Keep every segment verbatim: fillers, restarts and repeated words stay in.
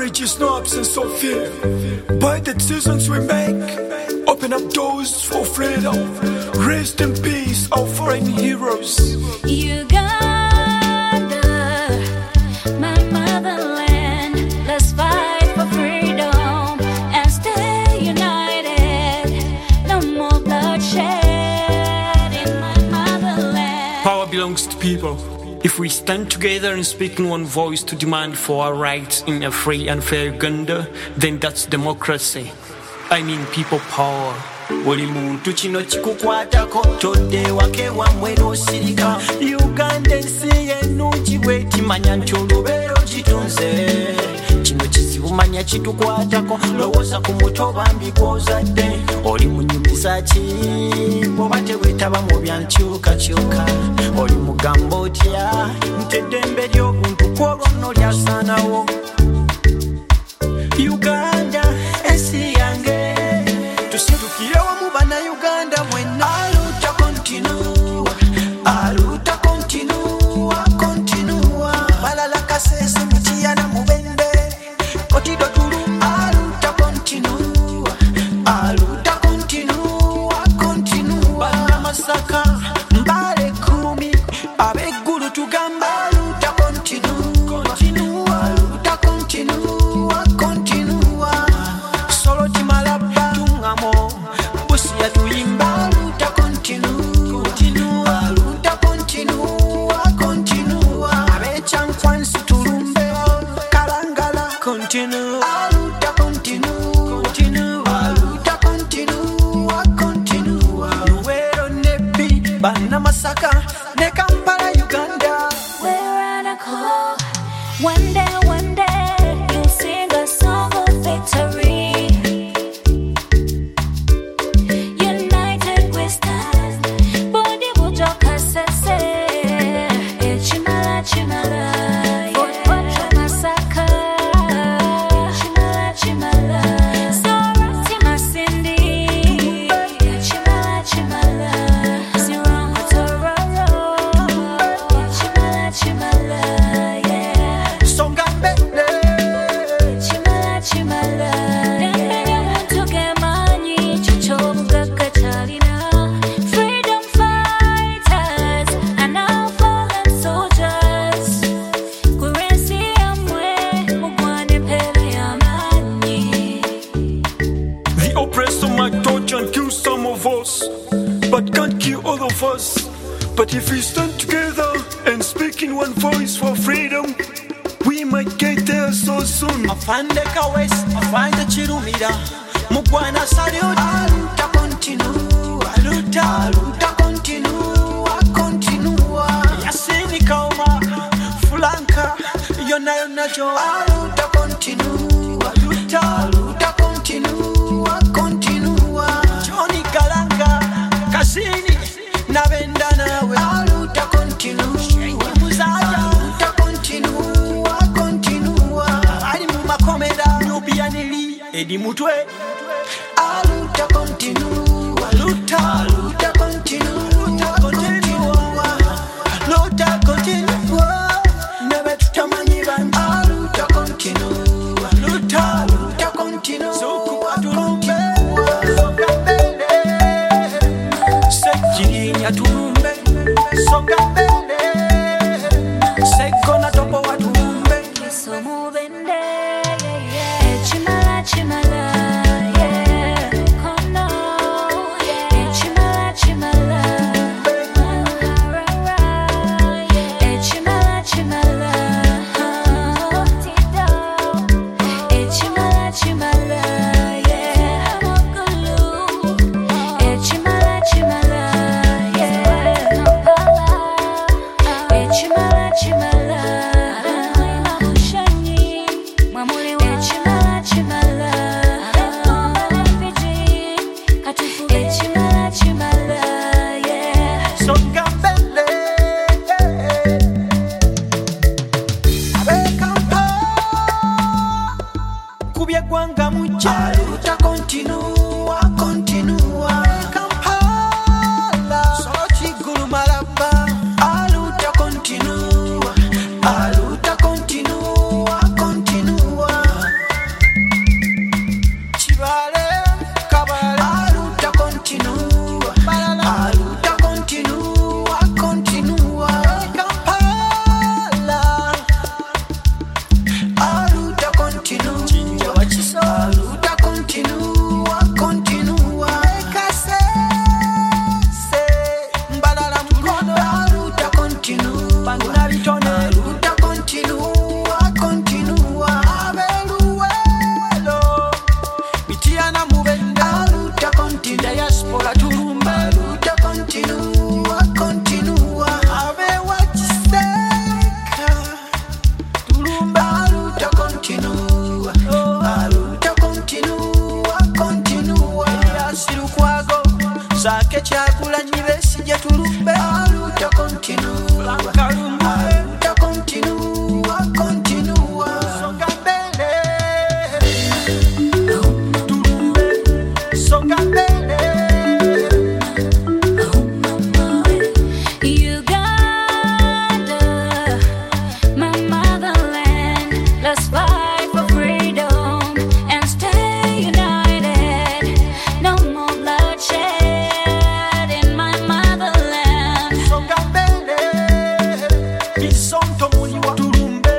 Courage is no absence of fear. By the decisions we make, open up doors for freedom. Rest in peace, our foreign heroes. Uganda, my motherland. Let's fight for freedom and stay united. No more bloodshed in my motherland. Power belongs to people. If we stand together and speak in one voice to demand for our rights in a free and fair Uganda, then that's democracy. I mean people power. Buli muntu kino kikukwatako todde wake wamwe n'osirika. Uganda ensi y'ennungi bw'etimanya nti olubeero gitunze. Kino kizibu manya kitukwatako lowooza ku muto bambi gw'ozadde. Oli munyumiza ki bw'oba teweetaba mu byankyukakyuka. Oli mugamba otya nti eddembe ly'obuntu kw'olwo nno lyasaanawo. Uganda ensi yange tusitukire wamu bannayuganda mwenna. Aluta continua, aluta continua, continua. Balala kasese mukiyana mubende kotido tulu. Aluta continua, aluta continua, continua. Bana Masaka mbale kumi abeggulu tugamba. Aluta continua, continua, aluta continua, continua. Solo timalaba tungamo busia tuyimba. Aluta continua, continua, aluta continua, continua. Abechankwansi tulumbe kalangala continua. Aluta continua, continua, aluta continua, continua. Luwero nebi bana Masaka ne Kampala Uganda. We're at a call. One day, one day, you'll sing a song of victory. United we stand. Body bujoka sese. Chimala, chimala. Fort Masaka. Chimala, chimala. Sorati Masindi. Chimala, chimala. Sirango Tororo. Chimala, chimala. Yeah. Songa mbele Chimala, chimala. Dembele muntu gemanyi chichobugaga chalina. Freedom fighters and our fallen soldiers. Kurensi yamwe mugwane pele yamanyi. The oppressor might torture and kill some of us, but can't kill all of us. But if we stand together and speak in one voice for freedom, we might get there so soon. afande kawes afande chirumira mugwana salute. Aluta continua, aluta, aluta continua, continua. Yasini kauma fulanka yona yona jo. Aluta continua, aluta, aluta continua, continua. Johnny Kalanga Kasini nabenda nawe. Aluta continua, aluta continua, continua. Ali mu makomera nubianili edi mutwe. Aluta continua, aluta, aluta continua, continua. Aluta continua, nebe tutamanyi bantu. Aluta continua, aluta, aluta continua. Sokuwa tulumbe, songa mbele. Sekinya tulumbe, songa mbele. Sekona topo wa tulumbe. So moving there, yeah, yeah. Chimala, chimala, yeah. Come now, yeah. Chimala, chimala, Harara, yeah. Chimala, chimala, Tida, chimala, chimala, yeah. Mokulu, chimala, chimala, yeah. Kampala, chimala, chimala. Chimala, chimala. Chimala, chimala, yeah. Songa mbele. Abe Kampala kubye gwanga muche. Aluta continua, continua. Kampala solo chigulu malaba. Aluta continua, aluta continua, continua. Let's fight for freedom and stay united. No more bloodshed in my motherland. Songa mbele, isonto muliwa tulumbe.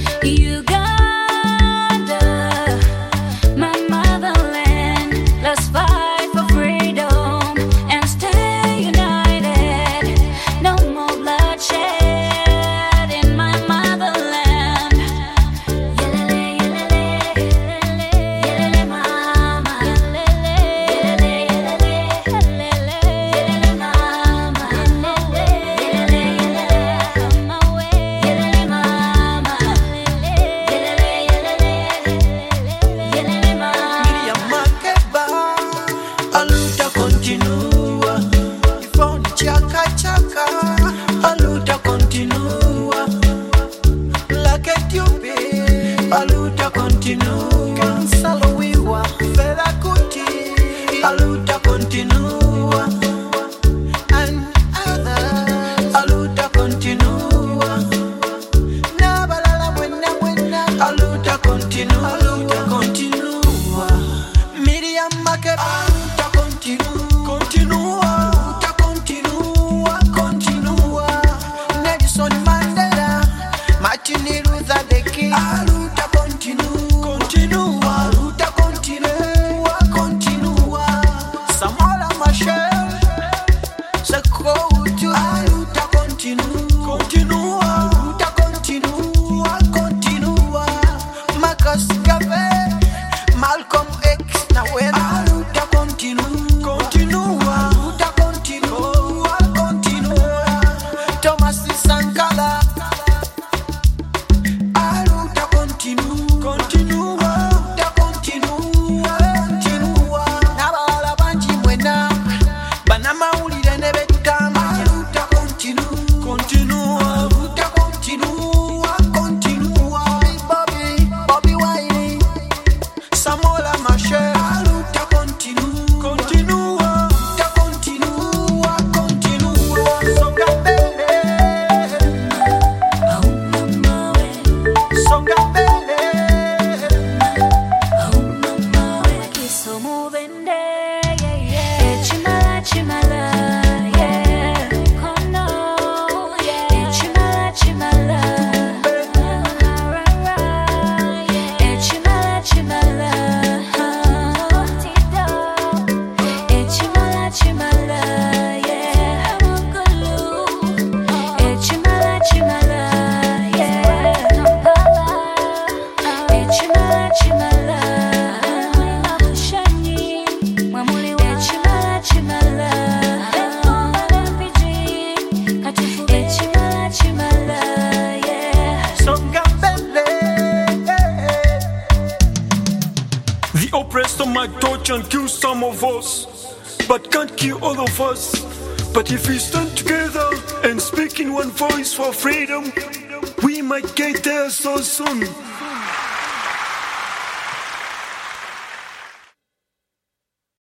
Uganda, my motherland. Let's fight for freedom and stay united. No more bloodshed in my motherland. Yelele, yelele, yelele, yelele, mama. Yelele, yelele, yelele, yelele, yelele, mama. Yelele, yelele, yelele, come away. Yelele, mama. Yelele, yelele, yelele, yelele, mama. Miriam Makeba, aluta continua. Ivoni chaka chaka, aluta continua. Like Ethiopia, aluta continua. Kansalo wiwa, Fela Kuti, aluta continua. And others, aluta continua. Nabalala wena wena, aluta continua, aluta continua. Miriam Makeba, aluta continua, continua, aluta continua, continua. Nelson Mandela, Martin Luther the King, aluta continua, continua, aluta continua, continua. Samora Machel, Sekou, aluta continua, continua, aluta continua, continua. Marcus Garvey, Malcolm X, Nawena, aluta continua, continua, aluta continua, continua. Thomas Sankara, aluta continua, continua, aluta continua, continua. Nabala banji mwena, banamawulire ne betama, aluta continua, continua, aluta continua, continua. Bobby, Bobby Wine, Samola Machel, aluta continua, continua, aluta continua, continua. Songa mbele, songa mbele. Kisomo bende, yeah, yeah. Echimala, chimala, yeah. Kono, yeah. Echimala, chimala, ra, ra, yeah. Echimala, chimala, tido. Echimala, chimala, yeah. Mukulu. Echimala, chimala, yeah. Kampala. Echimala, chimala, Abushanyi. Mwamuli wa Echimala, chimala, Mpiji. Katifu Echimala, chimala, yeah. Songa mbele. The oppressor might torture and kill some of us, but can't kill all of us. But if we stand together and speak in one voice for freedom, we might get there so soon.